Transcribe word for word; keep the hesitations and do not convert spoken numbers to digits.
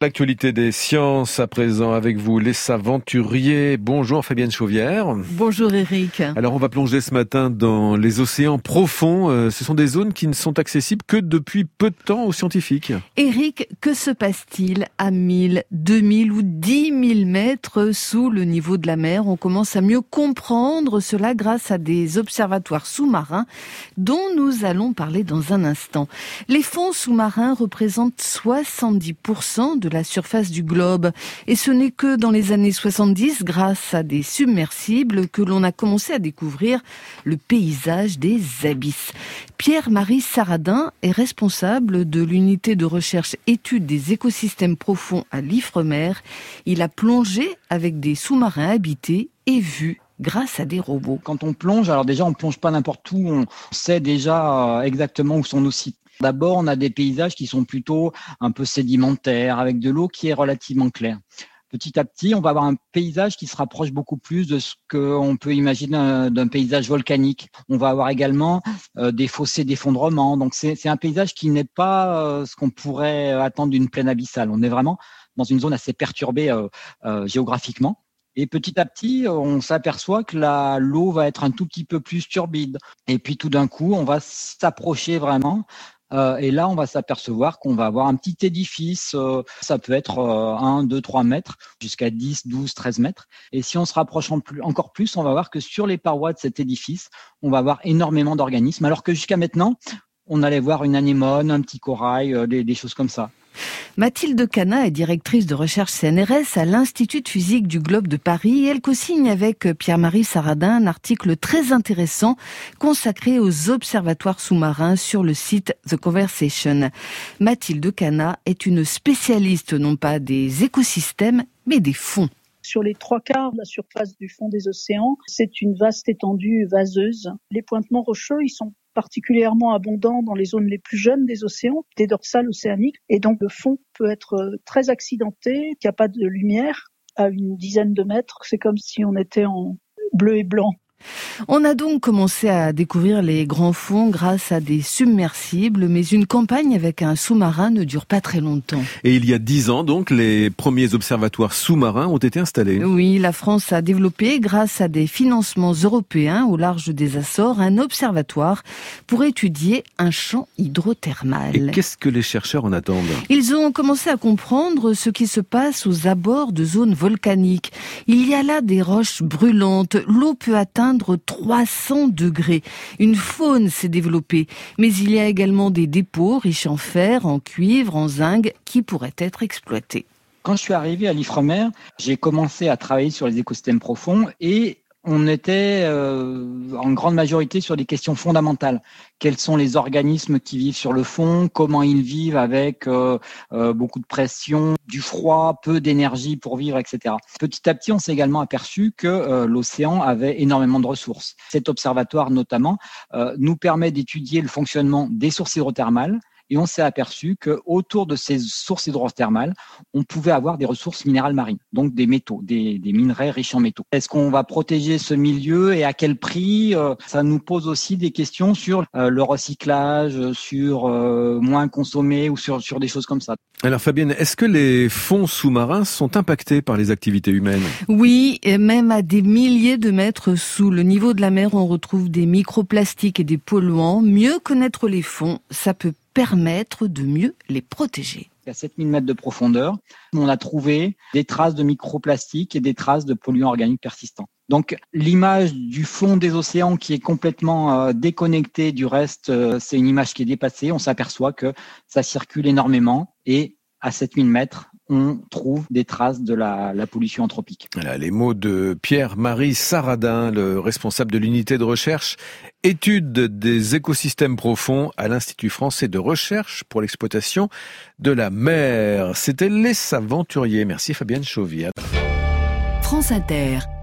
L'actualité des sciences à présent avec vous, les Saventuriers. Bonjour Fabienne Chauvière. Bonjour Eric. Alors on va plonger ce matin dans les océans profonds. Euh, ce sont des zones qui ne sont accessibles que depuis peu de temps aux scientifiques. Eric, que se passe-t-il à mille, deux mille ou dix mille mètres sous le niveau de la mer? On commence à mieux comprendre cela grâce à des observatoires sous-marins dont nous allons parler dans un instant. Les fonds sous-marins représentent soixante-dix pour cent de la surface du globe. Et ce n'est que dans les années soixante-dix, grâce à des submersibles, que l'on a commencé à découvrir le paysage des abysses. Pierre-Marie Saradin est responsable de l'unité de recherche études des écosystèmes profonds à l'Ifremer. Il a plongé avec des sous-marins habités et vus grâce à des robots. Quand on plonge, alors déjà on plonge pas n'importe où, on sait déjà exactement où sont nos sites. D'abord, on a des paysages qui sont plutôt un peu sédimentaires, avec de l'eau qui est relativement claire. Petit à petit, on va avoir un paysage qui se rapproche beaucoup plus de ce qu'on peut imaginer d'un, d'un paysage volcanique. On va avoir également euh, des fossés d'effondrement. Donc, c'est, c'est un paysage qui n'est pas euh, ce qu'on pourrait attendre d'une plaine abyssale. On est vraiment dans une zone assez perturbée euh, euh, géographiquement. Et petit à petit, on s'aperçoit que la, l'eau va être un tout petit peu plus turbide. Et puis, tout d'un coup, on va s'approcher vraiment. Euh, et là, on va s'apercevoir qu'on va avoir un petit édifice, euh, ça peut être euh, un, deux, trois mètres, jusqu'à dix, douze, treize mètres. Et si on se rapproche en plus, encore plus, on va voir que sur les parois de cet édifice, on va avoir énormément d'organismes, alors que jusqu'à maintenant, on allait voir une anémone, un petit corail, euh, des, des choses comme ça. Mathilde Cana est directrice de recherche C N R S à l'Institut de physique du Globe de Paris et elle co-signe avec Pierre-Marie Saradin un article très intéressant consacré aux observatoires sous-marins sur le site The Conversation. Mathilde Cana est une spécialiste non pas des écosystèmes mais des fonds. Sur les trois quarts de la surface du fond des océans, c'est une vaste étendue vaseuse. Les pointements rocheux, ils sont particulièrement abondants dans les zones les plus jeunes des océans, des dorsales océaniques. Et donc le fond peut être très accidenté, il n'y a pas de lumière à une dizaine de mètres. C'est comme si on était en bleu et blanc. On a donc commencé à découvrir les grands fonds grâce à des submersibles, mais une campagne avec un sous-marin ne dure pas très longtemps. Et il y a dix ans, donc, les premiers observatoires sous-marins ont été installés. Oui, la France a développé, grâce à des financements européens au large des Açores, un observatoire pour étudier un champ hydrothermal. Et qu'est-ce que les chercheurs en attendent ? Ils ont commencé à comprendre ce qui se passe aux abords de zones volcaniques. Il y a là des roches brûlantes, l'eau peut atteindre trois cents degrés. Une faune s'est développée, mais il y a également des dépôts riches en fer, en cuivre, en zinc, qui pourraient être exploités. Quand je suis arrivé à l'Ifremer, j'ai commencé à travailler sur les écosystèmes profonds et on était euh, en grande majorité sur des questions fondamentales. Quels sont les organismes qui vivent sur le fond? Comment ils vivent avec euh, euh, beaucoup de pression, du froid, peu d'énergie pour vivre, et cetera. Petit à petit, on s'est également aperçu que euh, l'océan avait énormément de ressources. Cet observatoire, notamment, euh, nous permet d'étudier le fonctionnement des sources hydrothermales. Et on s'est aperçu qu'autour de ces sources hydrothermales, on pouvait avoir des ressources minérales marines, donc des métaux, des, des minerais riches en métaux. Est-ce qu'on va protéger ce milieu et à quel prix ? Ça nous pose aussi des questions sur le recyclage, sur moins consommer ou sur, sur des choses comme ça. Alors Fabienne, est-ce que les fonds sous-marins sont impactés par les activités humaines ? Oui, et même à des milliers de mètres sous le niveau de la mer, on retrouve des microplastiques et des polluants. Mieux connaître les fonds, ça peut permettre de mieux les protéger. À sept mille mètres de profondeur, on a trouvé des traces de microplastiques et des traces de polluants organiques persistants. Donc l'image du fond des océans qui est complètement euh, déconnectée du reste, euh, c'est une image qui est dépassée. On s'aperçoit que ça circule énormément et à sept mille mètres, on trouve des traces de la, la pollution anthropique. Voilà les mots de Pierre-Marie Saradin, le responsable de l'unité de recherche études des écosystèmes profonds à l'Institut français de recherche pour l'exploitation de la mer. C'était Les Saventuriers. Merci Fabienne Chauvière. France Inter.